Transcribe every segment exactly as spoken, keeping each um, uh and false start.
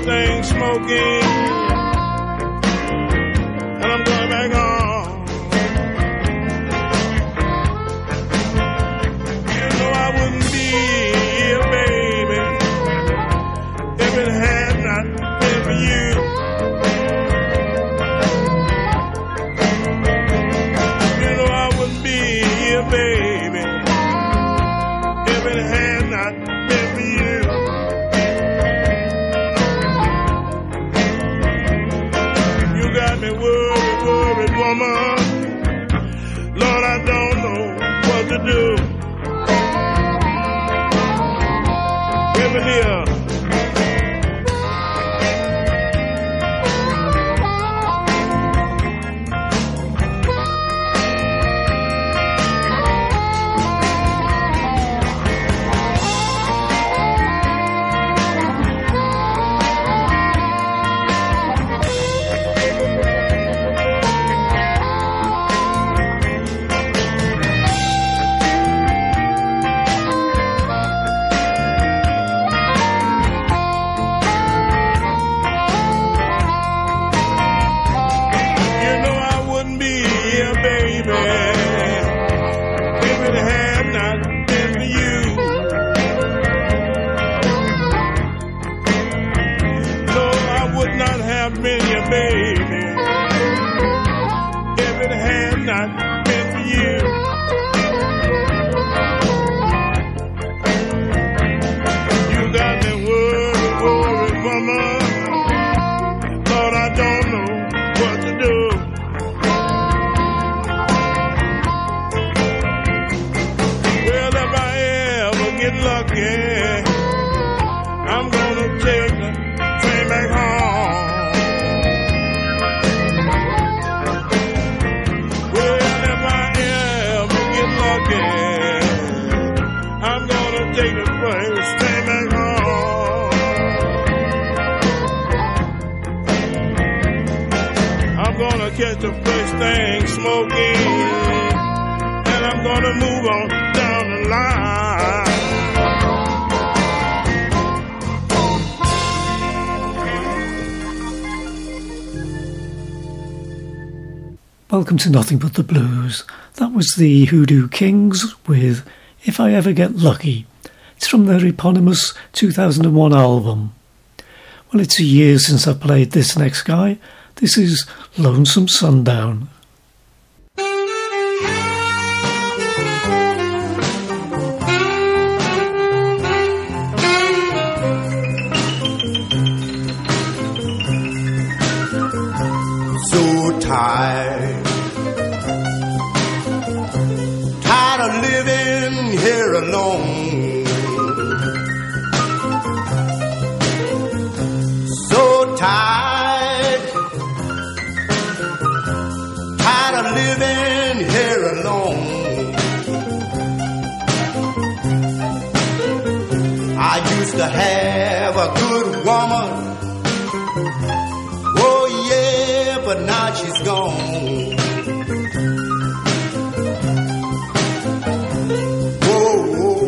first thing smoking, and I'm going back home. You know I wouldn't be here, baby, if it had not been for you. You know I wouldn't be here, baby, if it had not been for you. You got me worried, worried, woman. Lord, I don't know what to do. Give me here. Catch the first thing smoking, and I'm gonna move on down the line. Welcome to Nothing But the Blues. That was the Hoodoo Kings with If I Ever Get Lucky. It's from their eponymous two thousand one album. Well, it's a year since I played this next guy. This is Lonesome Sundown. So tired, tired of living here alone. So tired, tired of living here alone. I used to have a good woman, oh yeah, but now she's gone. Whoa, whoa.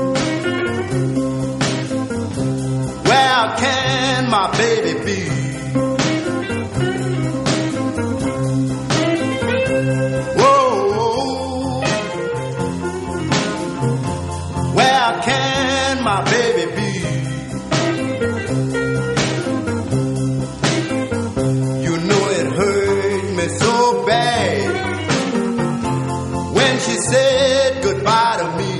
Where can my baby be? Can my baby be? You know it hurt me so bad when she said goodbye to me.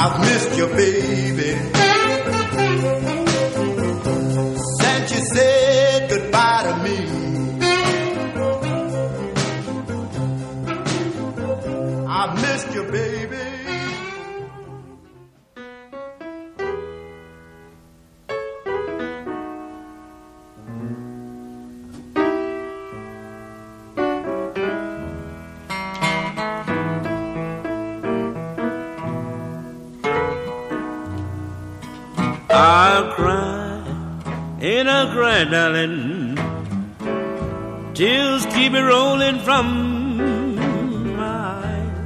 I've missed you, baby. Since you said goodbye to me, I've missed you, baby. I'll cry and I'll cry, darling. Tears keep it rolling from my eyes.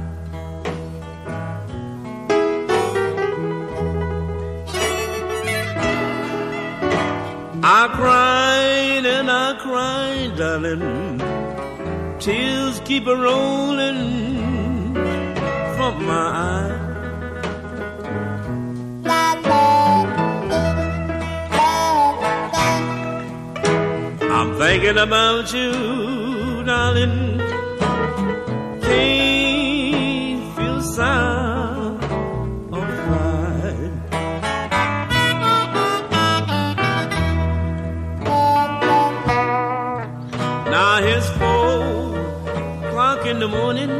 I'll cry and I'll cry, darling. Tears keep it rolling from my eyes. I'm thinking about you, darling. Can't feel sound of pride. Now it's four o'clock in the morning.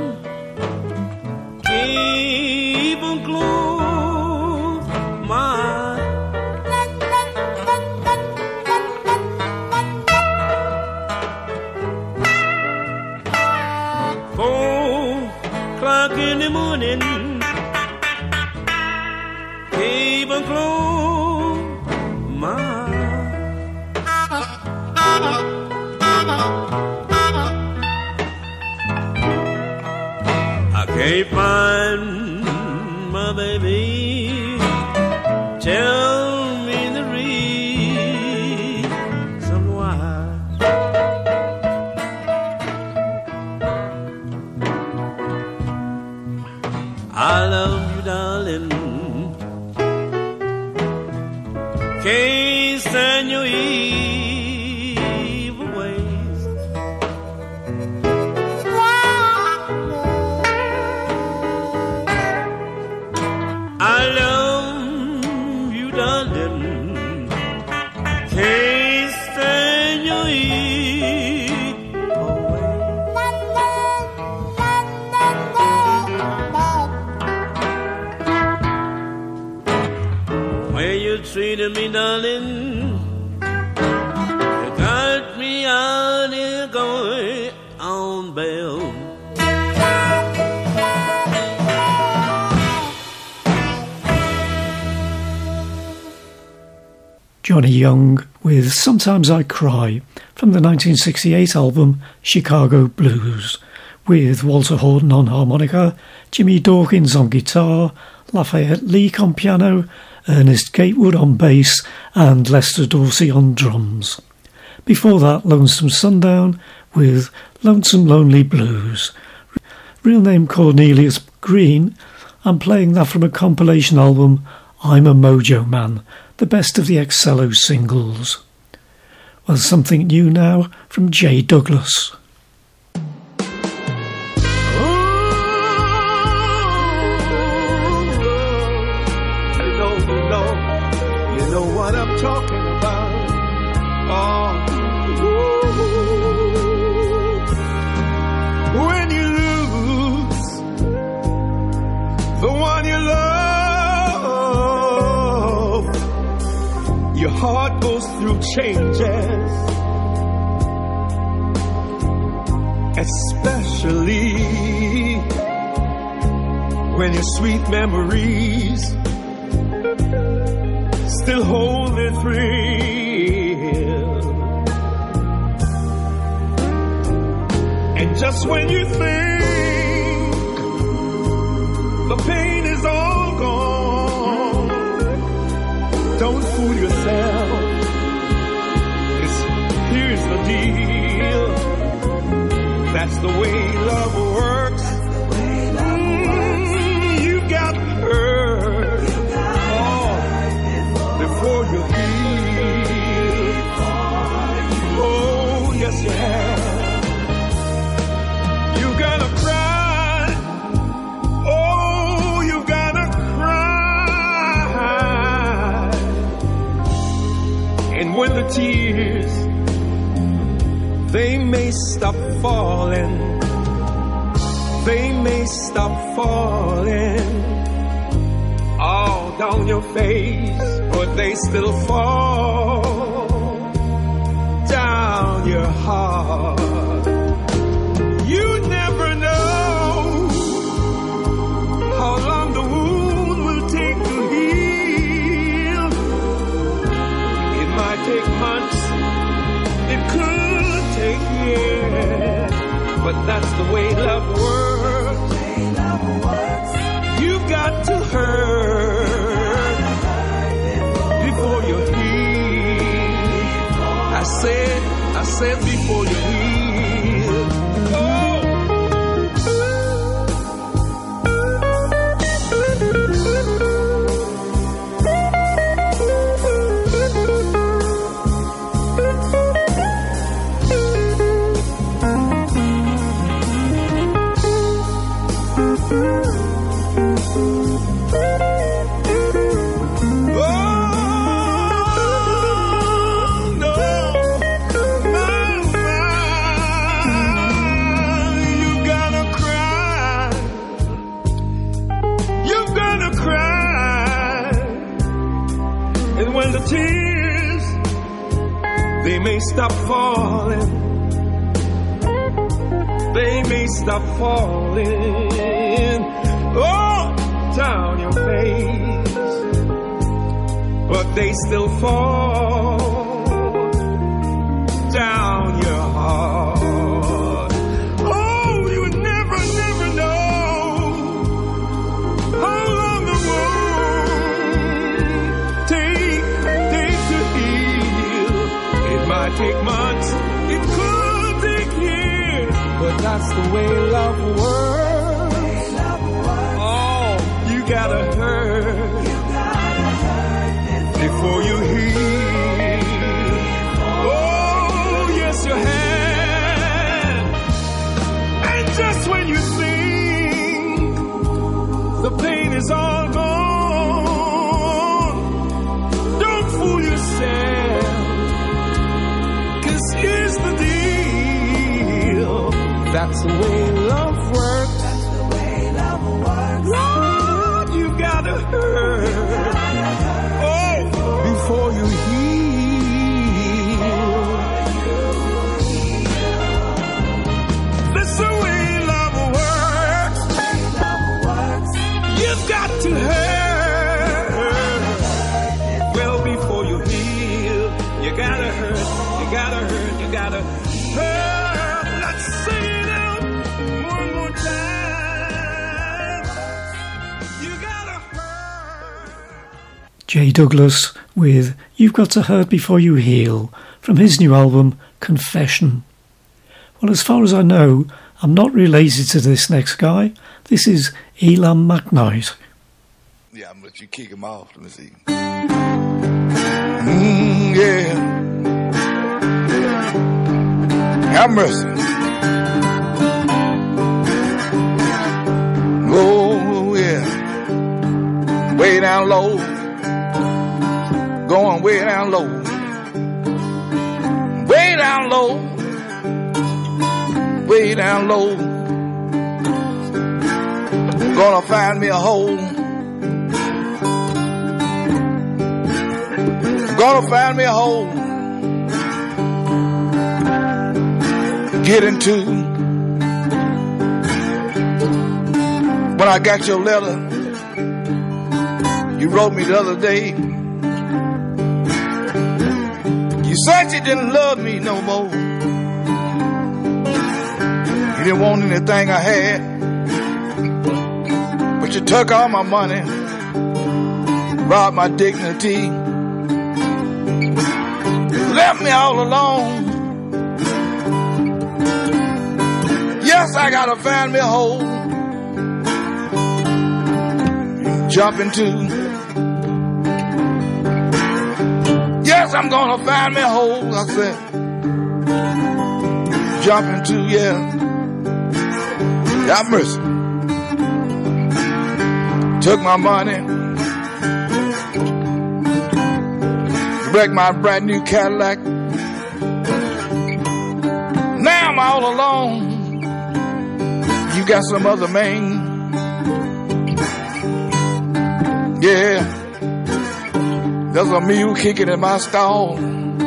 Keep on close my eyes. In the morning, keep on close my I can't find my baby. Tell me the reason why. I love you, darling. Can't stand your evil ways. I love you, darling. Can't stand your evil ways. When you treated me, darling, you got me out here going on bail. Johnny Young with Sometimes I Cry from the nineteen sixty-eight album Chicago Blues, with Walter Horton on harmonica, Jimmy Dawkins on guitar, Lafayette Leake on piano, Ernest Gatewood on bass and Lester Dorsey on drums. Before that, Lonesome Sundown with Lonesome Lonely Blues. Real name Cornelius Green. I'm playing that from a compilation album, I'm a Mojo Man, the best of the Excello singles. Well, something new now from Jay Douglas. Talking about oh, when you lose the one you love, your heart goes through changes, especially when your sweet memories still hold their thrill. And just when you think the pain is all gone, don't fool yourself. It's, here's the deal. That's the way love works. Mm, you got hurt before you heal. Oh, yes you have. You gotta cry. Oh, the tears, they may stop falling, they may stop falling all down your face, but they still fall down your heart. You never know how long the wound will take to heal. It might take months, it could take years, but that's the way love works. You've got to hurt before you heal. I said, I said before you heal. Oh. Tears, they may stop falling, they may stop falling oh, down your face, but they still fall down your heart. Oh, you would never, never know how long the road take might take months, it could take years, but that's the way love works. Oh, you gotta hurt before you heal. Oh, yes, you have. And just when you think the pain is all gone, don't fool yourself. Here's the deal. That's the way love works. That's the way love works. Lord, you gotta hurt. Oh, before you heal. That's the way love works. You've got to hurt. Well, before you heal, you gotta hurt. You gotta hurt, you gotta hurt. Let's sing it out one more time. You gotta hurt. Jay Douglas with You've Got to Hurt Before You Heal from his new album Confession. Well, as far as I know, I'm not related to this next guy. This is Elam McKnight. Yeah, I'm gonna let you kick him off. Let me see. Mm, yeah. Have mercy. Oh, yeah. Way down low. Going way down low. Way down low. Way down low. Gonna find me a hole. Gonna find me a hole. Get into. When I got your letter you wrote me the other day, you said you didn't love me no more. You didn't want anything I had, but you took all my money, robbed my dignity, left me all alone. Yes, I gotta find me a hole, jump into. Yes, I'm gonna find me a hole, I said, jump into, yeah. Have mercy. Took my money, wrecked my brand new Cadillac. Now I'm all alone. You got some other man. Yeah, there's a mule kicking in my stall.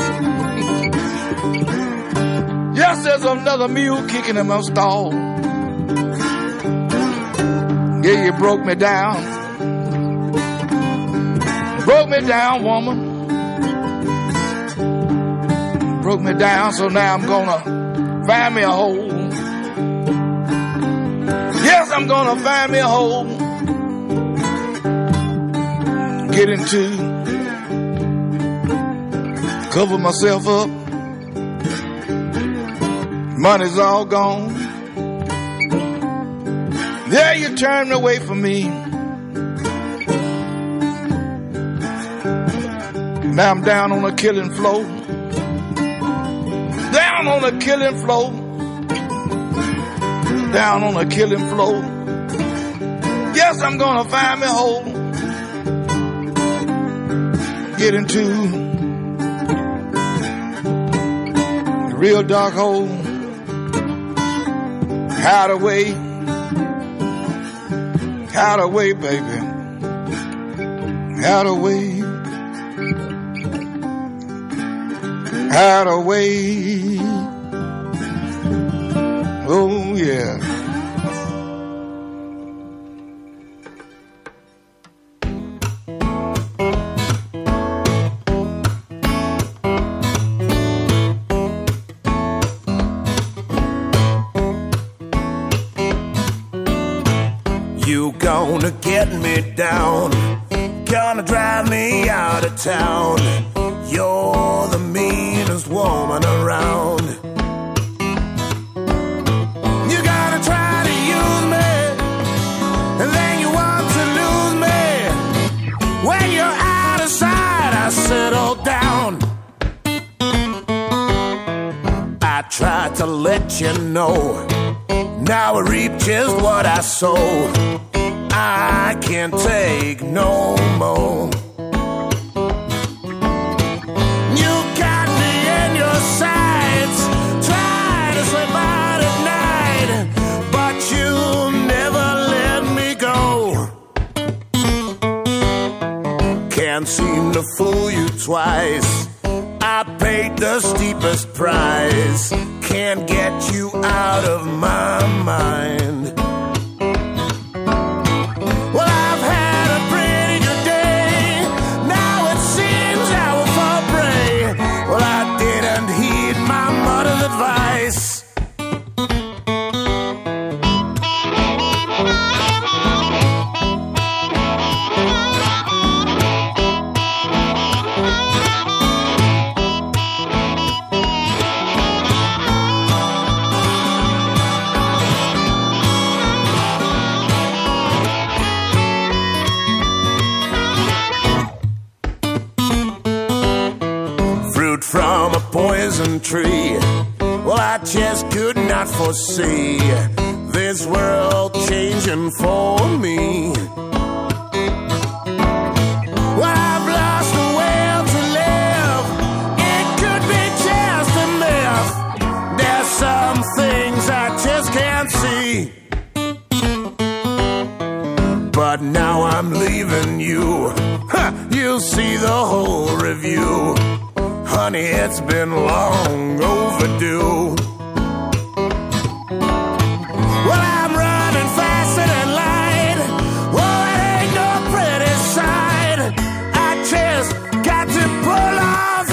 Yes, there's another mule kicking in my stall. Yeah, you broke me down. Broke me down, woman. Broke me down, so now I'm gonna find me a hole. Yes, I'm gonna find me a hole. Get into, cover myself up. Money's all gone. Yeah, you turned away from me. Now I'm down on a killing floor. Down on a killing floor. Down on a killing floor. Yes, I'm gonna find me a hole. Get into a real dark hole. Hide away. Hide away, baby. Hide away. Hide away. Oh, yeah. You gonna get me down, gonna drive me out of town. You're the meanest woman around. You gotta try to use me, and then you want to lose me. When you're out of sight, I settle down. I tried to let you know, now I reap just what I sow. I can't take no more. You got me in your sights, try to slip out at night, but you never let me go. Can't seem to fool you twice, I paid the steepest price. Can't get you out of my mind. Well, I've had a pretty good day, now it seems I will fall prey. Well, I didn't heed my mother's advice. From a poison tree, well, I just could not foresee this world changing for me. Well, I've lost the will to live, it could be just a myth. There's some things I just can't see, but now I'm leaving you. Huh, you'll see the whole review. Honey, it's been long overdue. Well, I'm running faster than light. Oh, it ain't no pretty sight. I just got to pull on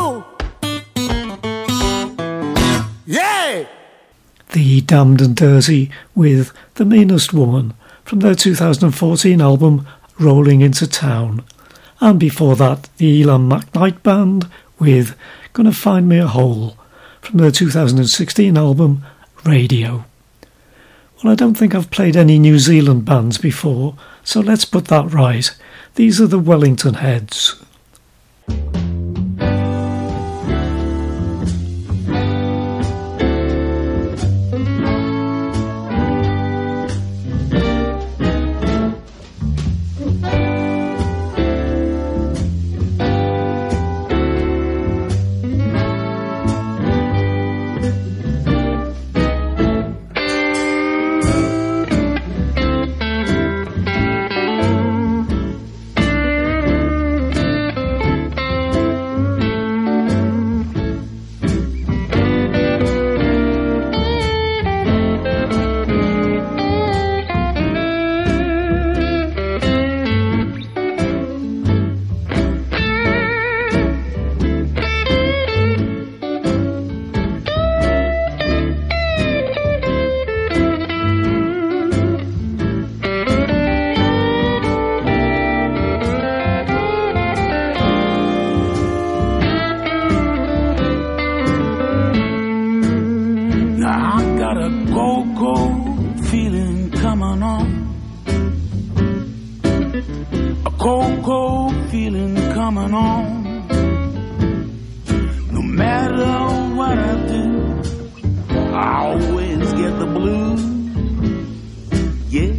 through. Yay! The Damned and Dirty with The Meanest Woman from their two thousand fourteen album Rolling Into Town. And before that, the Elam McKnight Band with Gonna Find Me a Hole from their two thousand sixteen album Radio. Well, I don't think I've played any New Zealand bands before, so let's put that right. These are the Wellington Heads. A cold, cold feeling coming on. No matter what I do, I always get the blues. Yeah.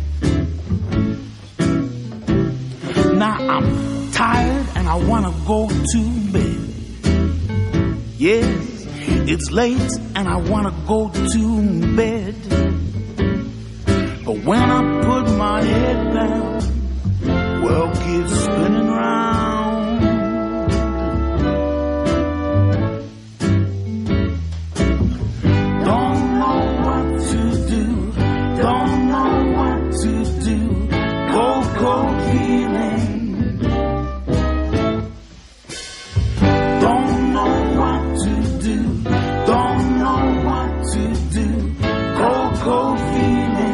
Now I'm tired and I wanna go to bed. Yes, it's late and I wanna go to bed. But when I put my head down, world keeps spinning round. Don't know what to do, don't know what to do. Cold, cold feeling. Don't know what to do, don't know what to do. Cold, cold feeling.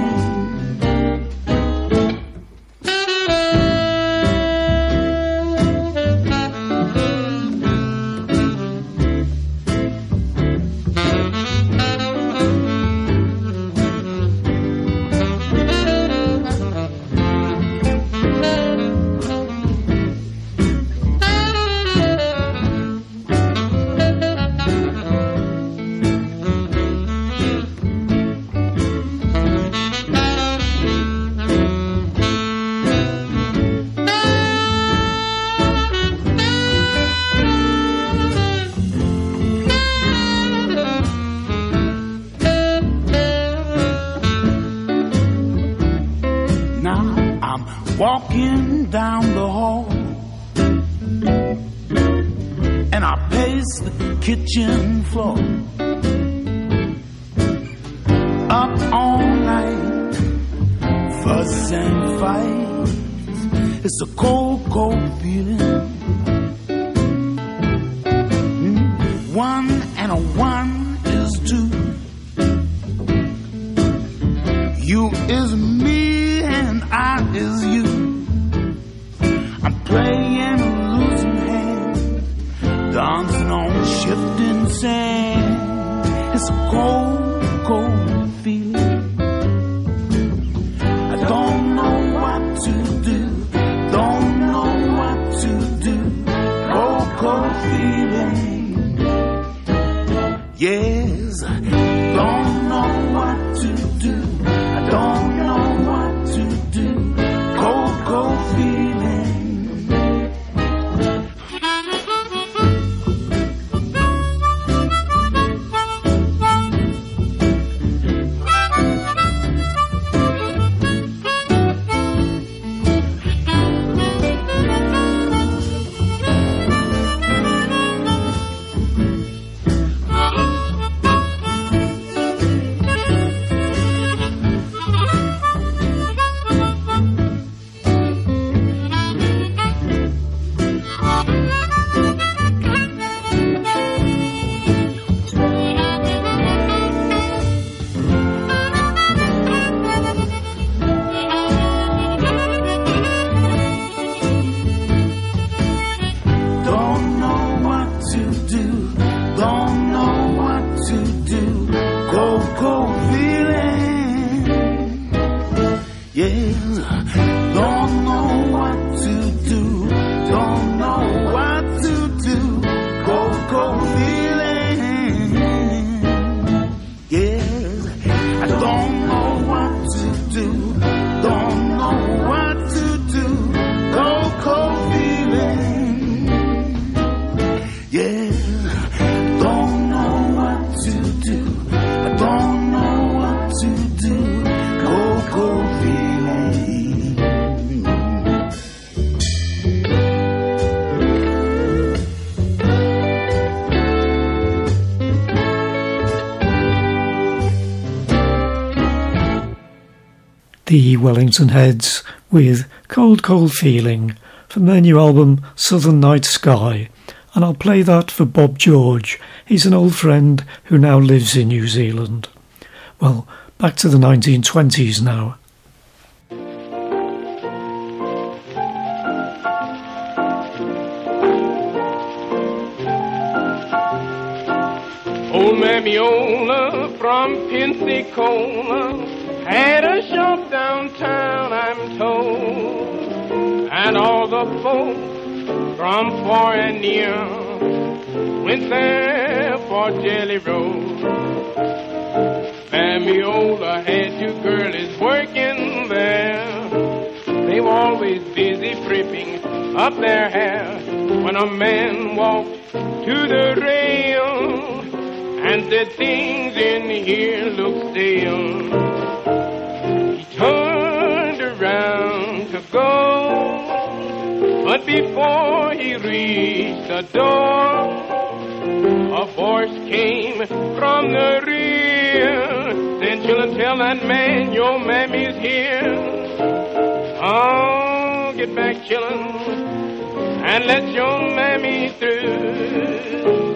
Walking down the hall, and I pace the kitchen floor. Up all night, fuss and fight. It's a cold, cold feeling. Mm. One and a one is two. You is me and I is you. I'm playing a losing hand, dancing on shifting sand. It's a cold, cold feeling. I don't know what to do, don't know what to do. Cold, cold feeling. Yes, I don't know what to do. I don't know what to do. Cold, cold feeling. The Wellington Heads with Cold Cold Feeling from their new album Southern Night Sky, and I'll play that for Bob George. He's an old friend who now lives in New Zealand. Well, back to the nineteen twenties now. Old Mamiola from Pensacola had a shop downtown, I'm told. and all the folks from far and near went there for Jelly Roll. Mamiola had two girlies working there. They were always busy pripping up their hair when a man walked to the rail and said things in here look stale. He turned around to go, but before he reached the door, a voice came from the rear. Then children, tell that man your mammy's here. Oh, get back, children, and let your mammy through.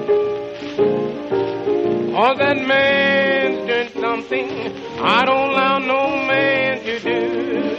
Oh, that man's doing something I don't allow no man to do.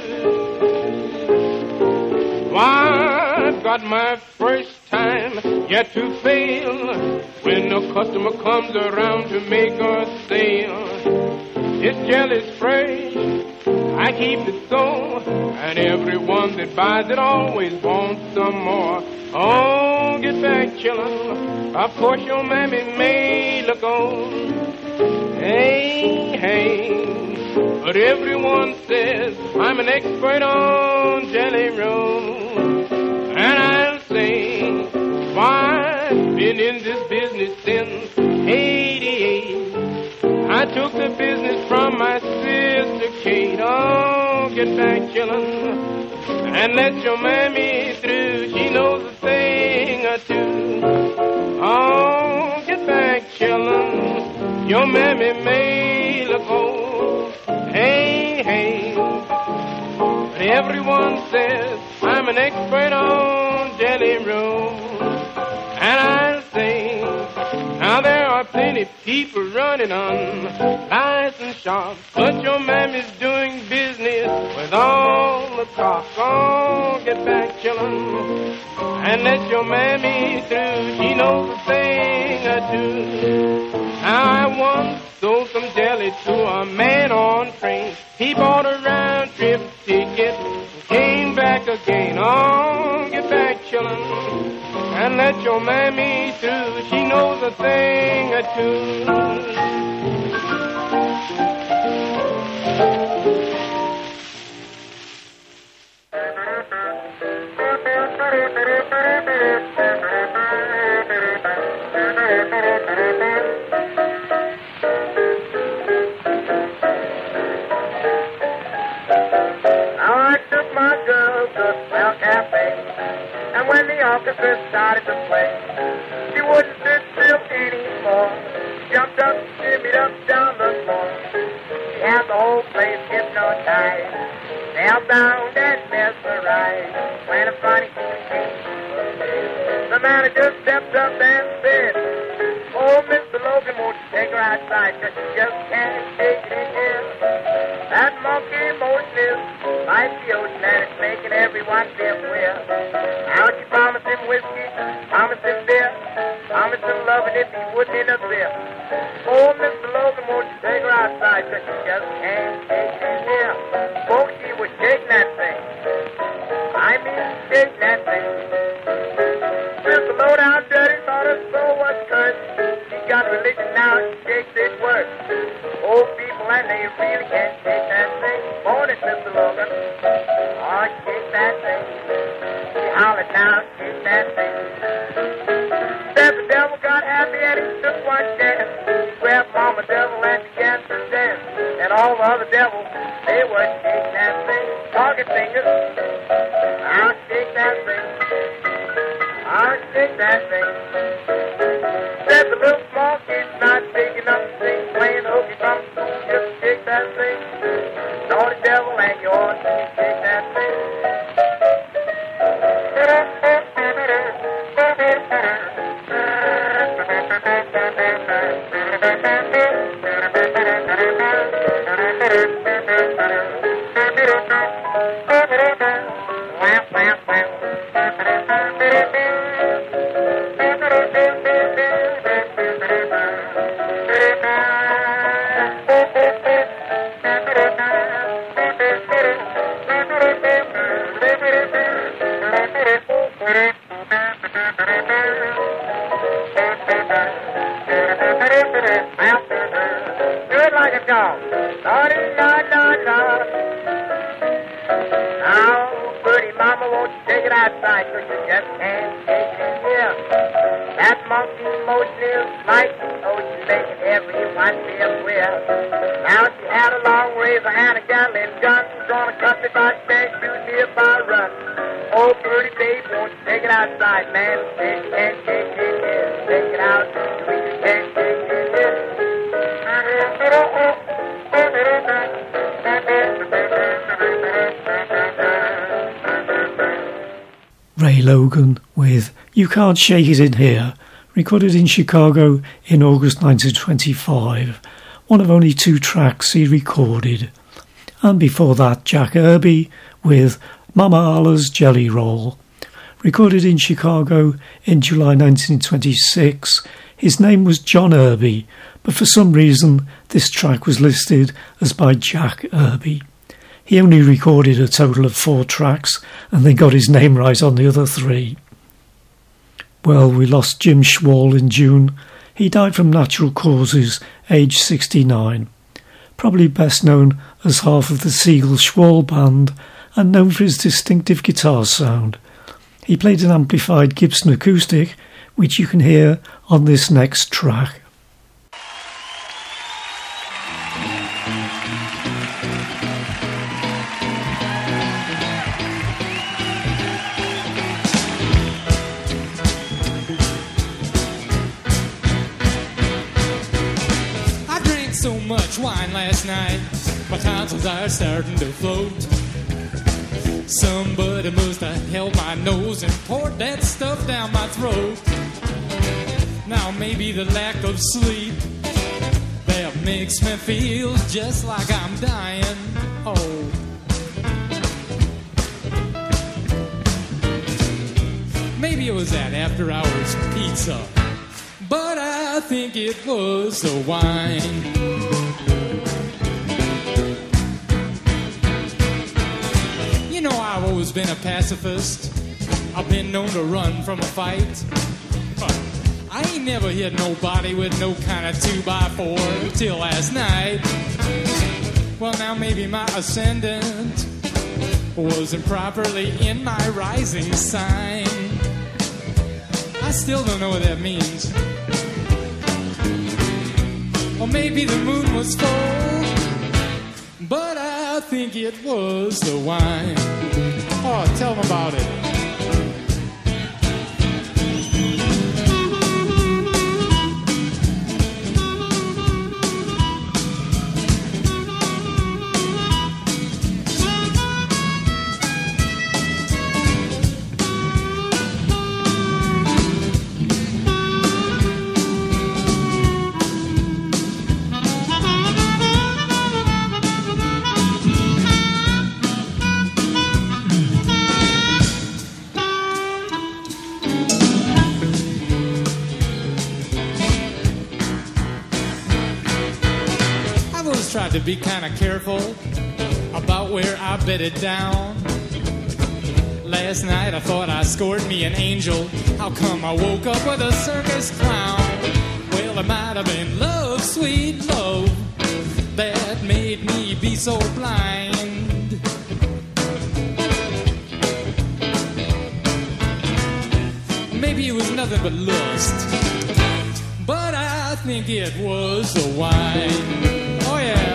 Why, I've got my first time yet to fail when a customer comes around to make a sale. This jelly's fresh, I keep it so, and everyone that buys it always wants some more. Oh, get back, chillin', of course your mammy may look old. Hey, hey, but everyone says I'm an expert on Jelly Roll. And I'll say, why, I've been in this business since eighty-eight. I took the business from my sister Kate. Oh, get back, chillin', and let your mammy through. She knows a thing or two. Oh, get back, chillin', your mammy may look old. Hey, hey, but everyone says I'm an expert on Jelly Roll. And I'll say, now there are plenty people running on licensed shops, but your mammy's doing business with all the cops. Oh, get back, chillin', and let your mammy through. She knows a thing or two. Now I once sold some jelly to a man on train. He bought a round trip ticket and came back again. Oh, get back, chillin', and let your mammy through. She knows a thing or two. Now I took my girl to the Smell Cafe, and when the orchestra started to play, she wouldn't sit still anymore. Jumped up, shimmied up down the floor. She had the whole place hypnotized, spellbound and mesmerized. When a funny thing came, the manager stepped up and said, "Oh, Mister Logan, won't you take her outside? 'Cause she just can't take it in here. That monkey motion is like the ocean, and it's making everyone feel queer." Now she promised him whiskey, promised him beer, promised him loving if he wouldn't interfere. "Oh, Mister Logan, won't you take her outside? 'Cause she just can't take it in here." Folks, she was shaking that thing. I mean, shaking that thing. Mister Lowdown Dirty thought her so much curse. She got religion now, she shakes it worse. Old people, and they really can't shake that thing. Morning, Mister Logan. Oh, shake that thing. She hollered now, shake that thing. Then the devil got happy and he took one chance. He grabbed Mama Devil and began to dance. And all the other devils, they were shaking that thing. Target fingers. I'll shake that thing. I'll shake that thing. Said the little small kid's not big enough to sing, playing hooky from school, just shake that thing. Naughty devil and you ought to shake that thing. Wham, wham, wham. Lordy, la, la, la. Now, pretty mama, won't you take it outside, 'cause you just can't take it here. That monkey motion is like the ocean, making everyone feel queer. Now she had a long razor and a Gatling gun, gonna cut me by spank, shoot me if I run. Oh, pretty babe, won't you take it outside, man? Take it, take it, take it, take it out. We just can't take it. Ray Logan with You Can't Shake It In Here, recorded in Chicago in August nineteen twenty-five, one of only two tracks he recorded. And before that, Jack Irby with Mama Alla's Jelly Roll, recorded in Chicago in July nineteen twenty-six. His name was John Irby, but for some reason this track was listed as by Jack Irby. He only recorded a total of four tracks and then got his name right on the other three. Well, we lost Jim Schwall in June. He died from natural causes, aged sixty-nine. Probably best known as half of the Siegel Schwall Band and known for his distinctive guitar sound. He played an amplified Gibson acoustic, which you can hear on this next track. So much wine last night, my tonsils are starting to float. Somebody must have held my nose and poured that stuff down my throat. Now maybe the lack of sleep that makes me feel just like I'm dying. Oh, maybe it was that after hours pizza, but I think it was the wine. You know, I've always been a pacifist. I've been known to run from a fight. But I ain't never hit nobody with no kind of two by four till last night. Well, now maybe my ascendant wasn't properly in my rising sign. I still don't know what that means. Or maybe the moon was full, but I think it was the wine. Oh, tell them about it. Tried to be kind of careful about where I bedded down. Last night I thought I scored me an angel. How come I woke up with a circus clown? Well, it might have been love, sweet love, that made me be so blind. Maybe it was nothing but lust, but I think it was the wine. Oh yeah.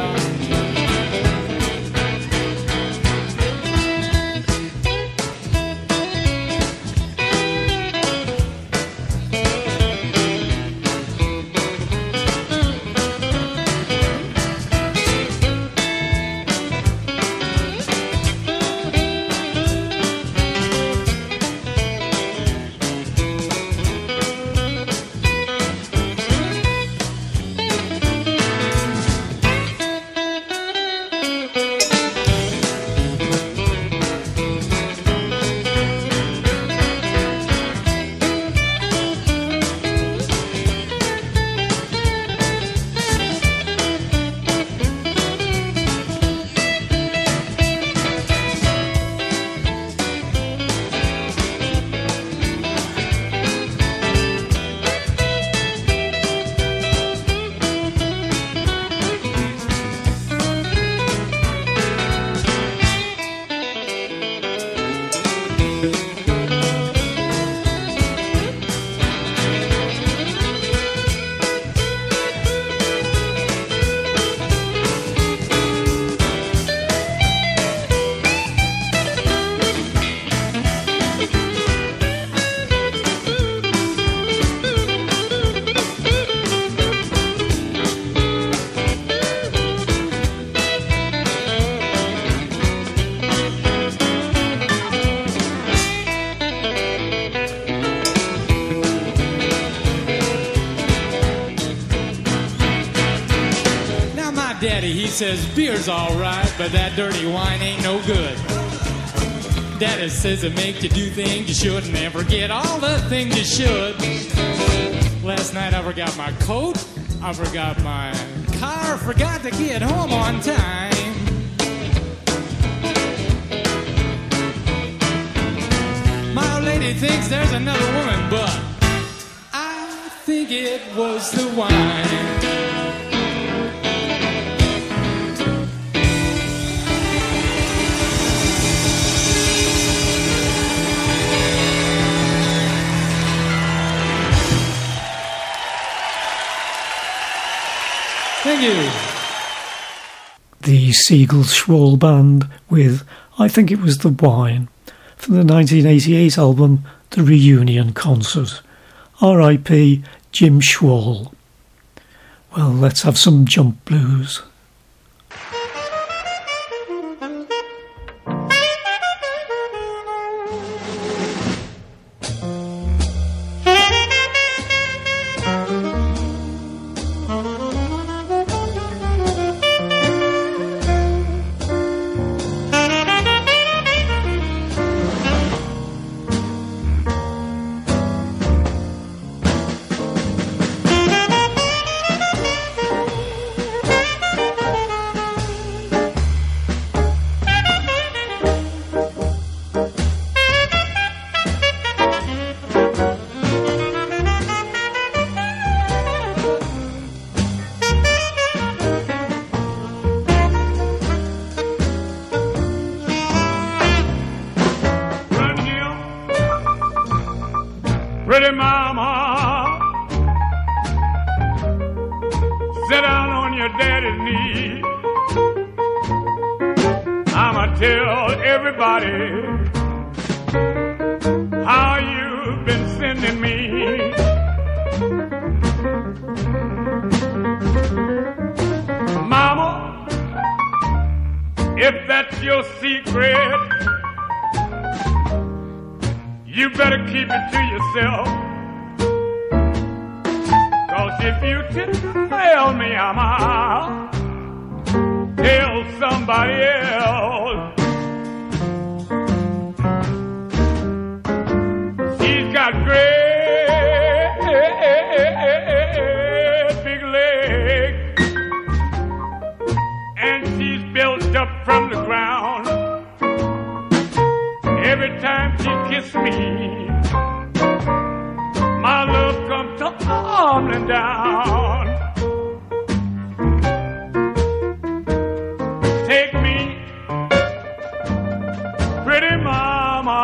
says beer's alright, but that dirty wine ain't no good. Daddy says it make you do things you shouldn't and forget all the things you should. Last night I forgot my coat, I forgot my car, forgot to get home on time. My old lady thinks there's another woman, but I think it was the wine. Thank you. The Seagulls Schwall Band with I Think It Was the Wine from the nineteen eighty-eight album The Reunion Concert. R I P Jim Schwall. Well, let's have some jump blues. Pretty mama, sit down on your daddy's knee. I'ma tell everybody how you've been sending me. Mama, if that's your secret, you better keep it to yourself. Cause if you tell me, I'ma tell somebody else. She's got great big legs, and she's built up from the ground. Every time she kisses me, my love comes tumbling down. Take me, pretty mama,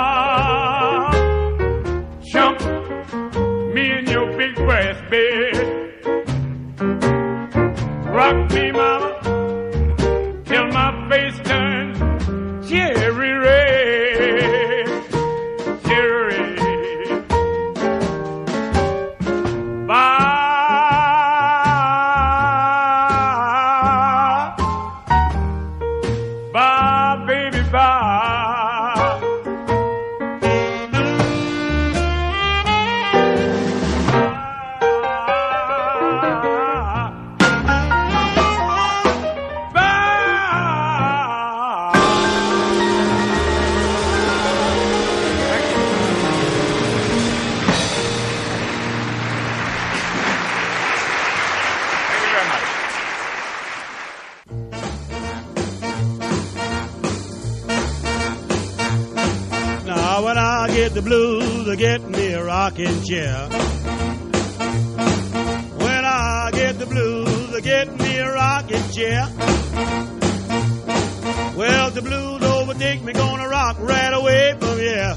jump me in your big brass bed. Rock me, mama, till my face turns cherry red. The blues are getting me a rocking chair. When I get the blues, are getting me a rocking chair. Well, the blues overtake me, gonna rock right away from here.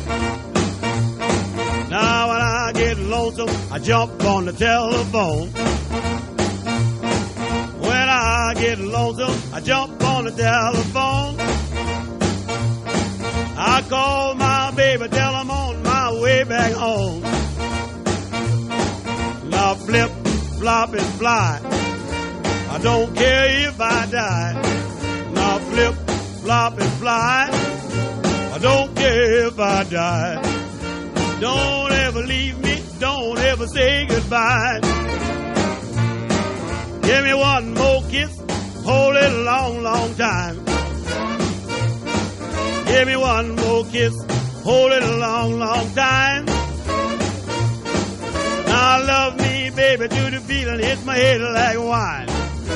Now when I get lonesome, I jump on the telephone. When I get lonesome, I jump on the telephone. I call my baby, tell I'm on my way back home. Now flip, flop, and fly, I don't care if I die. Now flip, flop, and fly, I don't care if I die. Don't ever leave me, don't ever say goodbye. Give me one more kiss, hold it a long, long time. Give me one more kiss, hold it a long, long time. Now love me, baby, to the feeling hits my head like wine.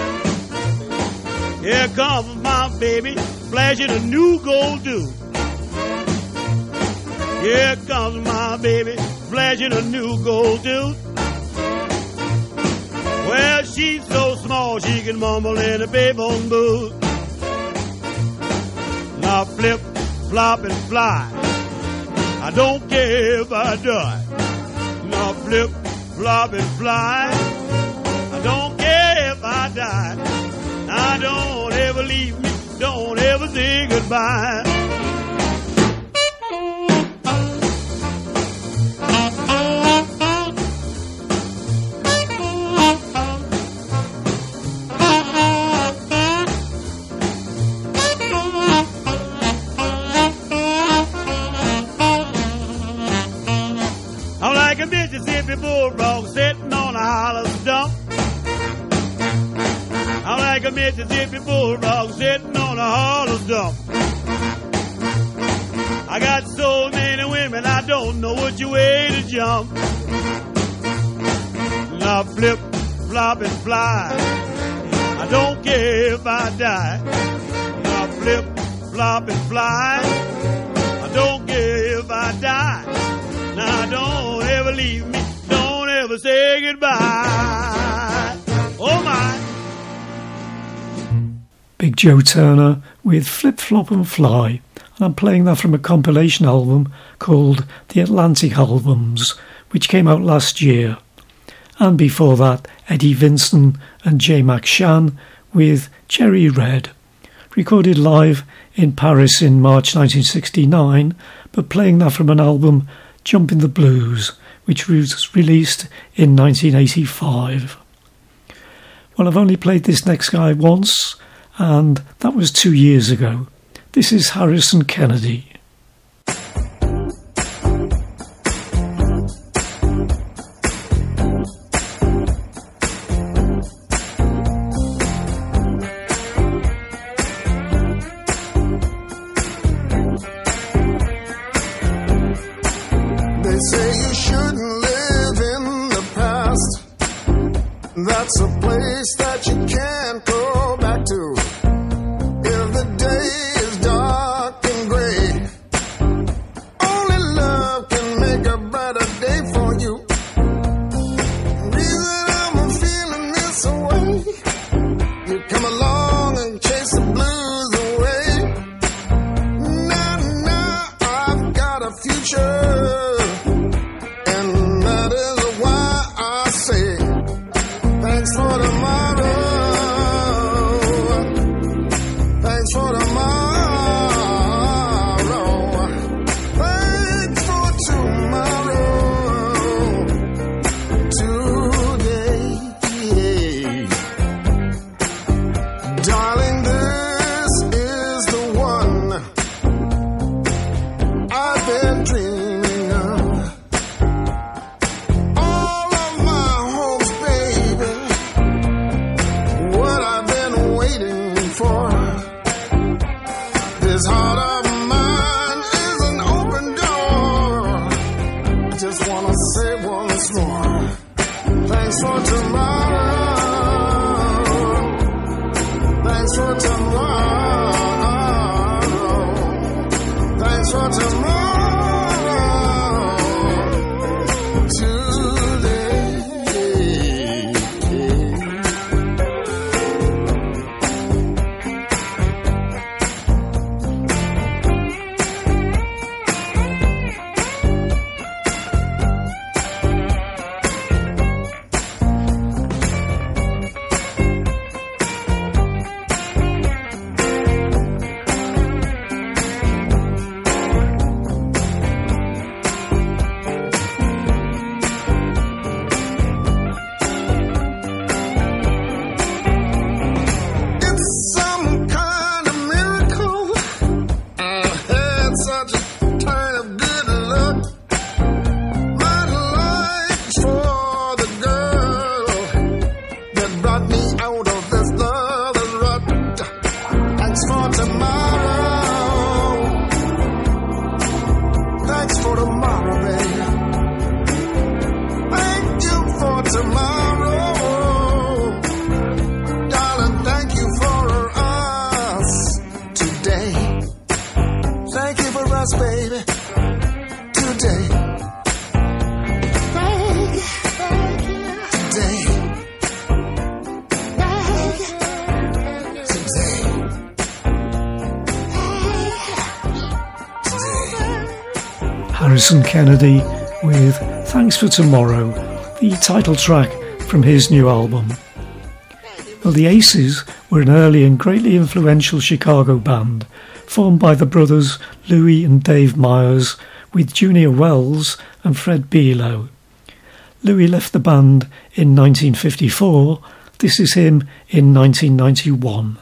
Here comes my baby, flashing a new gold tooth. Here comes my baby, flashing a new gold tooth. Well, she's so small she can mumble in a payphone booth. Now flip, flop, and fly. I don't care if I die. Now flip, flop, and fly. I don't care if I die. Now don't ever leave me, don't ever say goodbye. I'm like a Mississippi bulldog sitting on a hollow stump. I'm like a Mississippi bulldog sitting on a hollow stump. I got so many women, I don't know which way to jump. Now flip, flop, and fly. I don't care if I die. Now flip, flop, and fly. I don't care if I die. Now don't ever leave me, don't ever say goodbye. Oh my. Big Joe Turner with Flip, Flop and Fly, and I'm playing that from a compilation album called The Atlantic Albums, which came out last year. And before that, Eddie Vincent and Jay McShann with Cherry Red, recorded live in Paris in March nineteen sixty-nine, but playing that from an album, Jumpin' the Blues, which was released in nineteen eighty-five. Well, I've only played this next guy once, and that was two years ago. This is Harrison Kennedy. That's a place that you can't go back to. If the day is dark and gray, only love can make a better day for you. The reason I'm feeling this way, you come along and chase the blues away. Now, now I've got a future, and that is why I say thanks for tomorrow. thanks for tomorrow, baby. Thank you for tomorrow. Darling, thank you for us today. Thank you for us, baby, today. Thank you, thank you, today. Harrison Kennedy with Thanks for Tomorrow, the title track from his new album. Well, the Aces were an early and greatly influential Chicago band formed by the brothers Louis and Dave Myers with Junior Wells and Fred Bigelow. Louis left the band in nineteen fifty-four. This is him in nineteen ninety-one.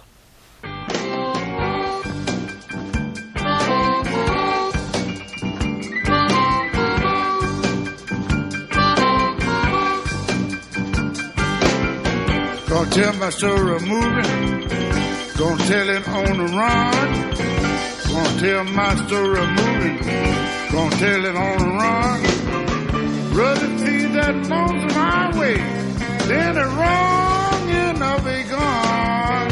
Gonna tell my story of moving, gonna tell it on the run. Gonna tell my story of moving, gonna tell it on the run. Rather see that lonesome highway than the wrong end of it gone.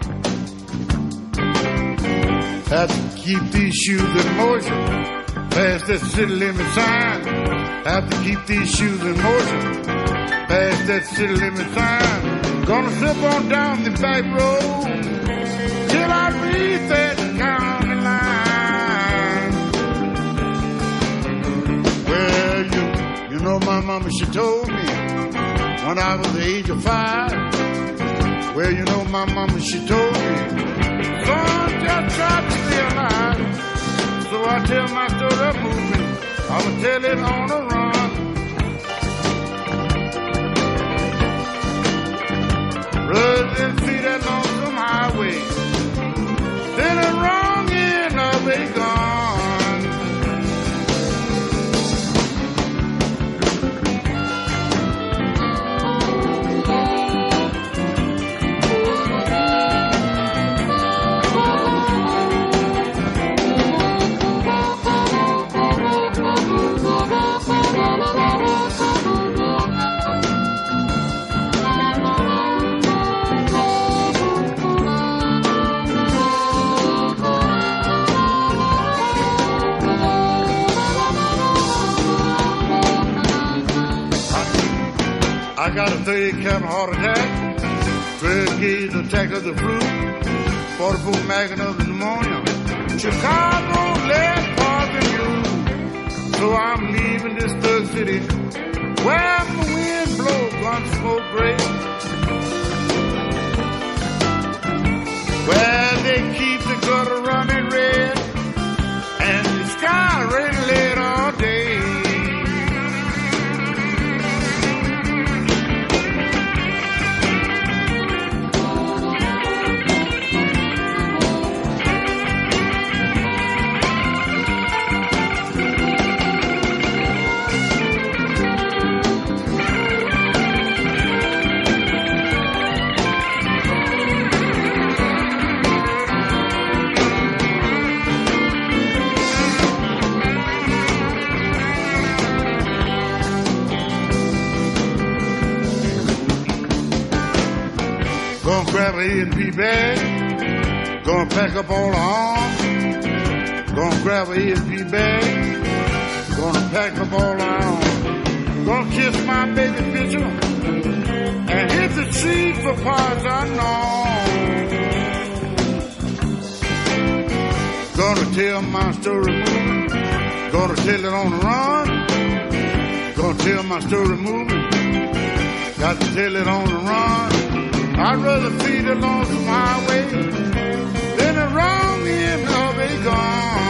Have to keep these shoes in motion, past that city limit sign. Have to keep these shoes in motion, past that city limit sign. Gonna slip on down the back road till I reach that county line. Well, you, you know my mama, she told me when I was the age of five. Well, you know my mama, she told me, son, just try to stay alive. So I tell my story of moving, I will tell it on the run. Rather see that lonesome highway than the wrong end of it gone. I got a thirty count heart attack, twelve gauge attack of the flu, forty-four maggot of the pneumonia, Chicago less far than you. So I'm leaving this thug city where the wind blows gun smoke gray, where they keep the gutter running red and the sky rain lit all day. Gonna grab a A and P bag, gonna pack up all the arms. Gonna grab a A and P bag, gonna pack up all the arms. Gonna kiss my baby picture and hit the street for parts unknown. Gonna tell my story moving, gonna tell it on the run. Gonna tell my story moving, got to tell it on the run. I'd rather see the lonesome highway than the wrong end of it gone.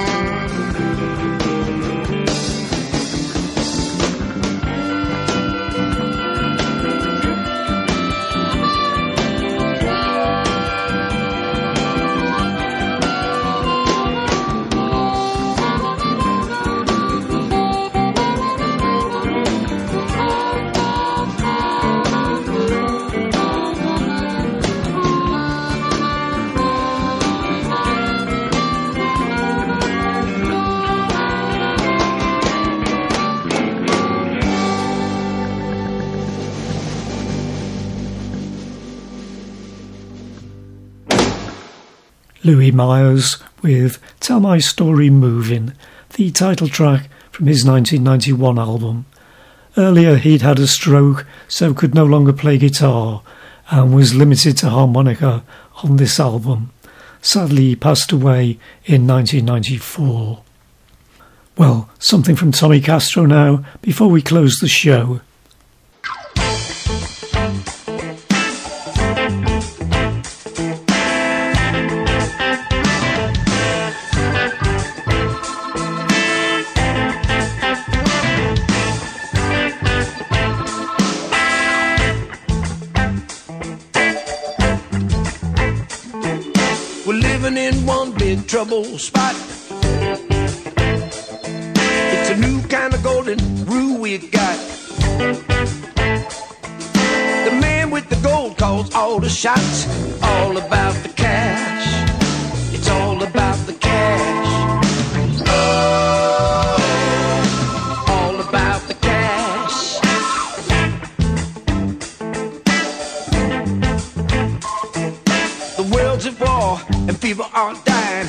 Louis Myers with Tell My Story Movin', the title track from his nineteen ninety-one album. Earlier he'd had a stroke, so could no longer play guitar, and was limited to harmonica on this album. Sadly, he passed away in nineteen ninety-four. Well, something from Tommy Castro now, before we close the show. We're living in one big trouble spot. It's a new kind of golden rule we got. The man with the gold calls all the shots. All about the cash. It's all about the cash. Oh, all about the cash. The world's at war and people are dying.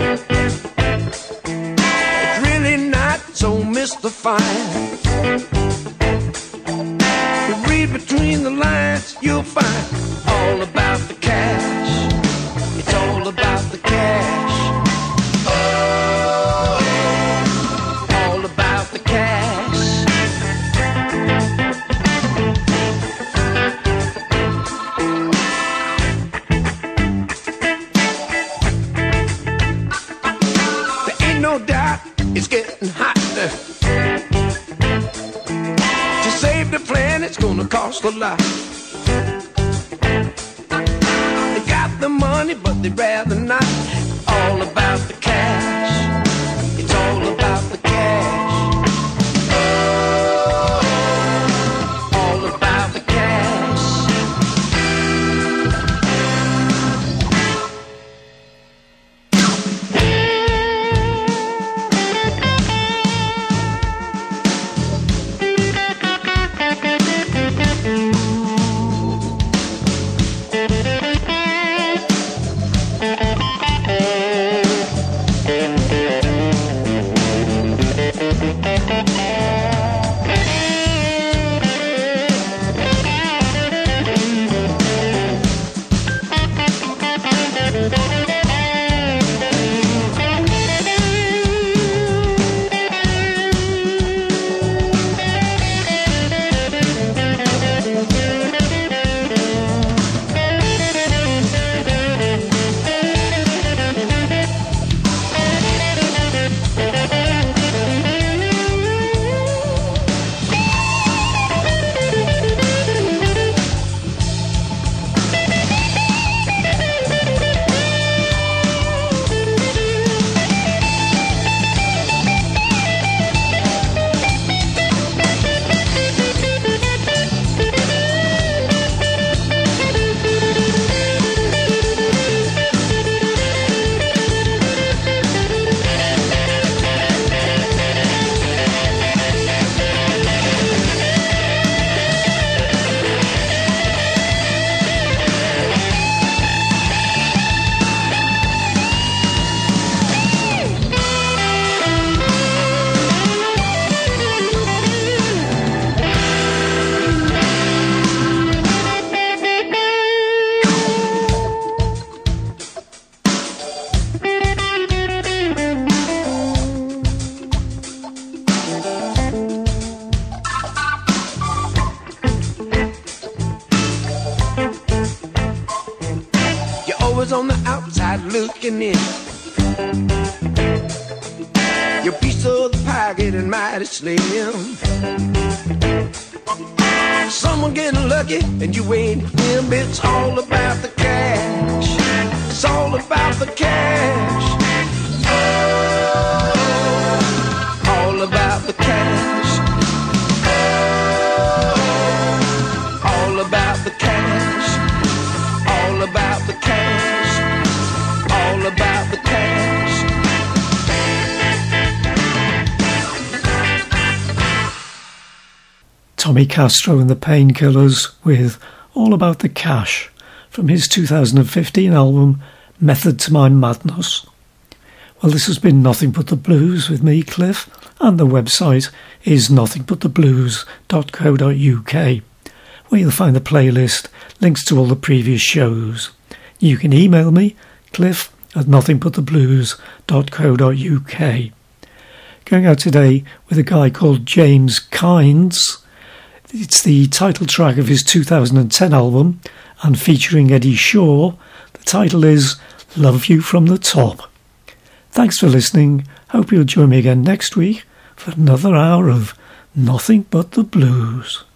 It's really not so mystifying. We read between the lines, you'll find all about the cash. It's all about the cash. Oh, all about the cash. There ain't no doubt it's getting hotter. To save the planet's gonna cost a lot. They got the money, but they'd rather not. All about the cash. It's all about the cash. Oh, all about the cash. On the outside looking in, your piece of the pie getting mighty slim. Someone getting lucky and you ain't him. It's all about the cash. It's all about the cash. Oh, all about the cash. Oh, all about the cash. All about the cash. All about the cash. Tommy Castro and the Painkillers with All About the Cash from his two thousand fifteen album Method to My Madness. Well, this has been Nothing But the Blues with me, Cliff, and the website is nothing but the blues dot co dot uk, where you'll find the playlist, links to all the previous shows. You can email me, cliff at nothing but the blues dot co dot uk. Going out today with a guy called James Kynes. It's the title track of his two thousand ten album, and featuring Eddie Shaw. The title is Love You From the Top. Thanks for listening. Hope you'll join me again next week for another hour of Nothing But the Blues.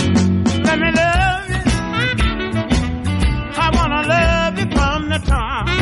Let me love you. I wanna love you from the top.